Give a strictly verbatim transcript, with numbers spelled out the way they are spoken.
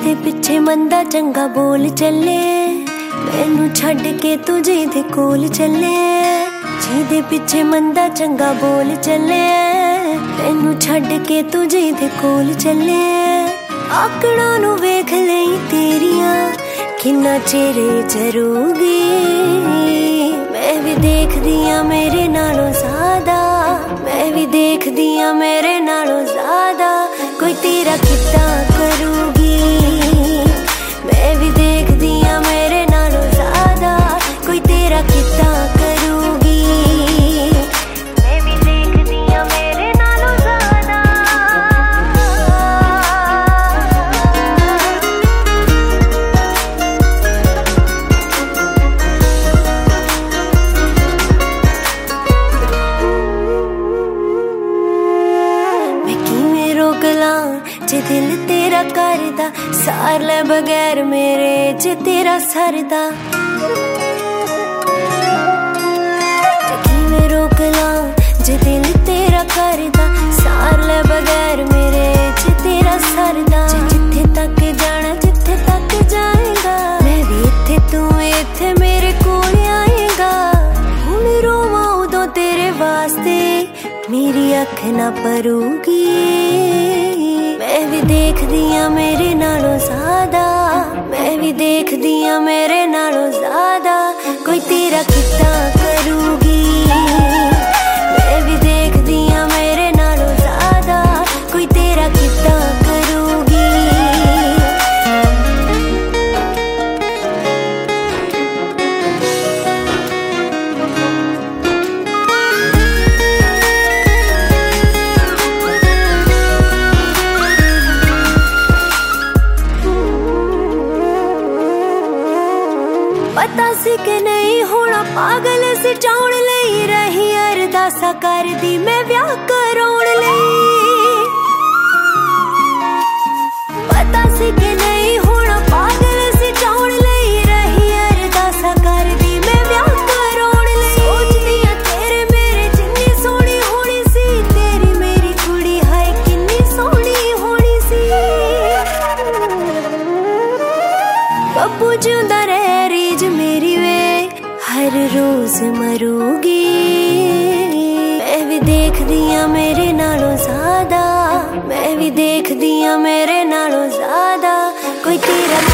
ਜਿਹਦੇ ਪਿੱਛੇ ਮੰਦਾ ਚੰਗਾ ਬੋਲ ਚੱਲੇ, ਮੈਨੂੰ ਛੱਡ ਕੇ ਤੂੰ ਜਿਹਦੇ ਕੋਲ ਚੱਲੇ। ਜਿਹਦੇ ਪਿੱਛੇ ਮੰਦਾ ਚੰਗਾ ਬੋਲ ਚੱਲੇ, ਮੈਨੂੰ ਛੱਡ ਕੇ ਤੂੰ ਜਿਹਦੇ ਕੋਲ ਚੱਲੇ। ਆਕੜਾਂ ਨੂੰ ਵੇਖ ਲਈ ਤੇਰੀਆਂ ਕਿੰਨਾ ਚਿਰ ਜਰੂਗੀ, ਮੈਂ ਵੀ ਦੇਖਦੀ ਆ ਮੇਰੇ ਨਾਲੋਂ ਜ਼ਿਆਦਾ, ਮੈਂ ਵੀ ਦੇਖਦੀ ਆ ਮੇਰੇ ਨਾਲੋਂ ਜ਼ਿਆਦਾ ਕੋਈ ਤੇਰਾ ਕਿੱਦਾਂ ਕਰੂਗੀ। ਮੈਂ ਵੀ ਦੇਖਦੀ ਆ ਮੇਰੇ ਨਾਲੋਂ ਜ਼ਿਆਦਾ ਕੋਈ ਤੇਰਾ ਕਿੱਦਾਂ ਕਰੂਗੀ। ਮੈਂ ਵੀ ਦੇਖਦੀ ਆ ਮੇਰੇ ਨਾਲੋਂ ਜ਼ਿਆਦਾ। ਮੈਂ ਕਿਵੇਂ ਰੋਕ ਲਾਂ जे दिल तेरा करदा, सार ले बगैर मेरे जे तेरा सरदा। किवें रोक ला जे दिल तेरा करदा, सार ले बगैर मेरे जे तेरा सरदा। जिथे तक जाना जिथे तक जाएगा, मैं भी इत्थे तू इत्थे मेरे कोल आएगा। हुण रोवां उदों तेरे वास्ते मेरी अख ना भरूगी। मैं भी देखदी आ मेरे नालों ज्यादा, मैं भी देखदी आ मेरे नालों ज्यादा कोई तेरा कितना करूगी। मैं भी देखदी आ मेरे नालों ज्यादा कोई तेरा कितना करूगी। पता सी कि नहीं होना पागल सजाउण लई, रही अरदासा करदी मैं ब्याह कराउण लई। पता सी कि नहीं होना पागल सजाउण लई, रही अरदासा करदी मैं ब्याह कराउण लई। सोचदी आ तेरे मेरे जिन्नी सोहनी होनी सी, तेरी मेरी कुड़ी हाय किन्नी सोहनी होनी सी। बब्बू जिंदा रह रीज मेरी वे हर रोज मरूगी। मैं भी देखदी आ मेरे नालों ज्यादा, मैं भी देखदी आ मेरे नालों ज्यादा कोई तेरा